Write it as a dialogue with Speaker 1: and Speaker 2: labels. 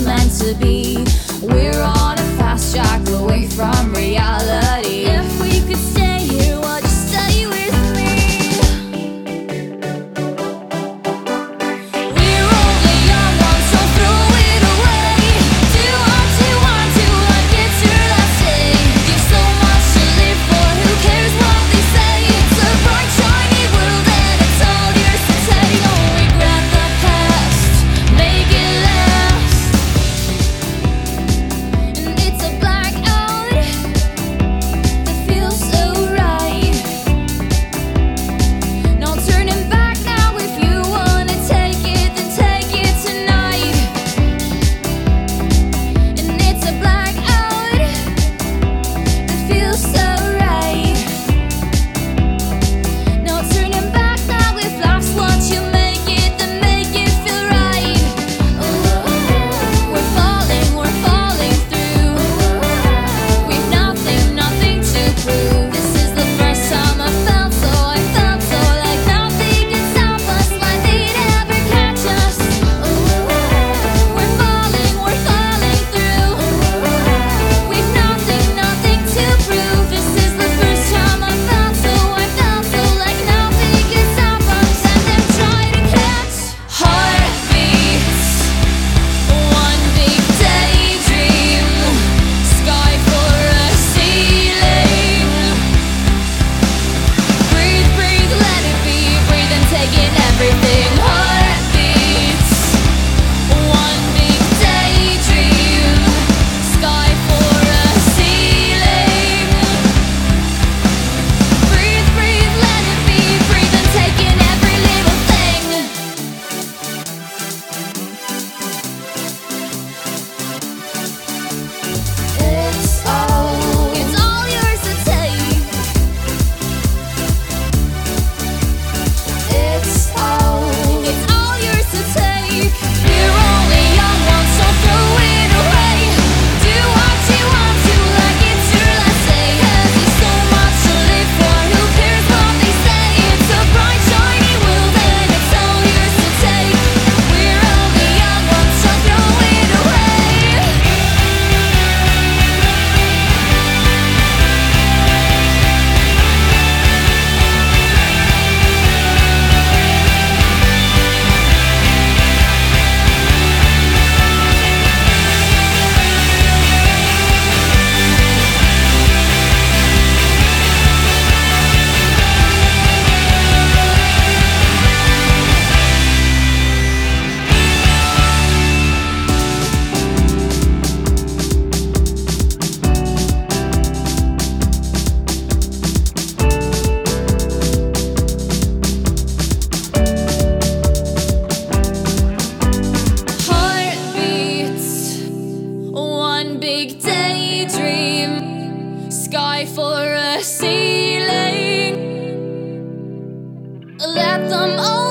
Speaker 1: meant to be. We're on a fast track away from reality. If we could stay here, would you stay with me? We're only young ones, so throw it away. Do what you want to, like it's your last day. You've so much to live for, who cares what they say? It's a bright shiny world and it's all yours to take. Don't regret the past, make it last. And it's a blackout that feels so right. No turning back now. If you wanna take it, then take it tonight. And it's a blackout that feels so right. No turning back now. If life's what you make it, then make it feel right. We're falling through. We've nothing to prove. This is the first time I felt so like nothing can stop us, like they'd ever catch us. We're falling through. We've nothing to prove. This is the first time I felt so like nothing can stop us, and them try to catch heartbeats. One big daydream, sky for a ceiling. Breathe, let it be. Breathe and take in everything. Heartbeats. One big daydream, sky for a ceiling. Breathe, let it be. Breathe and take in every little thing. It's all yours to take. It's all yours to take. We're only young ones, so throw it away. Do what you want to, like it's your last day. Have you so much to live for? Who cares what they say? It's a bright shiny world and it's all yours to take. We're only young ones, so throw it away. Heartbeats, one big daydream, sky for a ceiling. Let them all